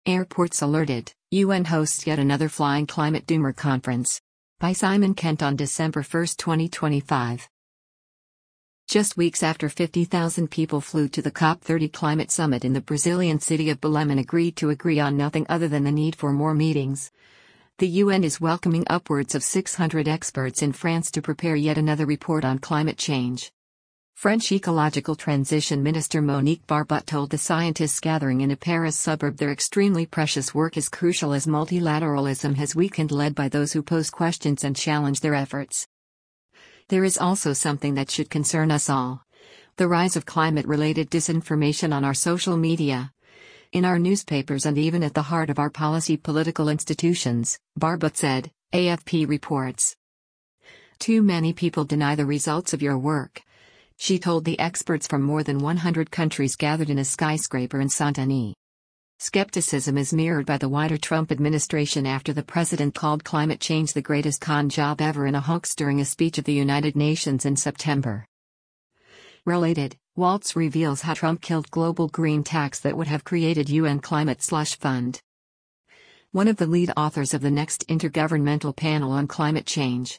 Airports alerted, UN hosts yet another flying climate doomer conference. By Simon Kent on December 1, 2025. Just weeks after 50,000 people flew to the COP30 climate summit in the Brazilian city of Belém and agreed on nothing other than the need for more meetings, the UN is welcoming upwards of 600 experts in France to prepare yet another report on climate change. French ecological transition minister Monique Barbut told the scientists gathering in a Paris suburb their extremely precious work is crucial as multilateralism has weakened, led by those who pose questions and challenge their efforts. There is also something that should concern us all: the rise of climate-related disinformation on our social media, in our newspapers, and even at the heart of our political institutions, Barbut said, AFP reports. Too many people deny the results of your work, she told the experts from more than 100 countries gathered in a skyscraper in Saint-Denis. Skepticism is mirrored by the wider Trump administration after the president called climate change the greatest con job ever in a hoax during a speech at the United Nations in September. Related, Waltz reveals how Trump killed global green tax that would have created UN climate slush fund. One of the lead authors of the next Intergovernmental Panel on Climate Change,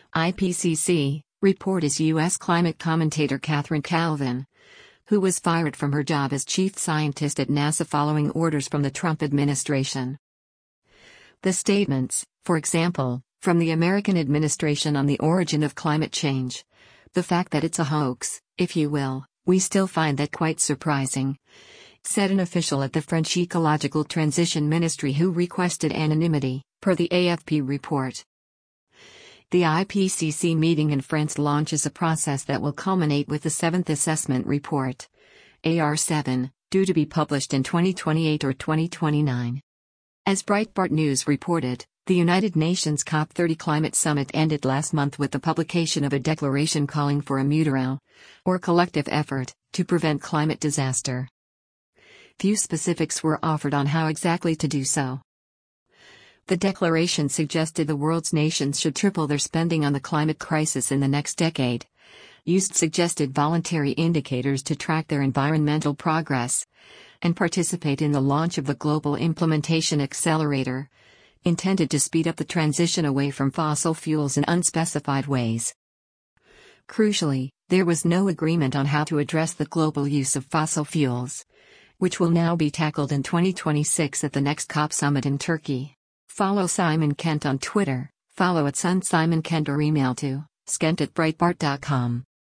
IPCC, report is U.S. climate commentator Catherine Calvin, who was fired from her job as chief scientist at NASA following orders from the Trump administration. The statements, for example, from the American administration on the origin of climate change, the fact that it's a hoax, if you will, we still find that quite surprising, said an official at the French Ecological Transition Ministry who requested anonymity, per the AFP report. The IPCC meeting in France launches a process that will culminate with the 7th Assessment Report, AR7, due to be published in 2028 or 2029. As Breitbart News reported, the United Nations COP30 climate summit ended last month with the publication of a declaration calling for a mutual, or collective effort, to prevent climate disaster. Few specifics were offered on how exactly to do so. The declaration suggested the world's nations should triple their spending on the climate crisis in the next decade, used suggested voluntary indicators to track their environmental progress, and participate in the launch of the Global Implementation Accelerator, intended to speed up the transition away from fossil fuels in unspecified ways. Crucially, there was no agreement on how to address the global use of fossil fuels, which will now be tackled in 2026 at the next COP summit in Turkey. Follow Simon Kent on Twitter, follow @SunSimonKent or email to skent@breitbart.com.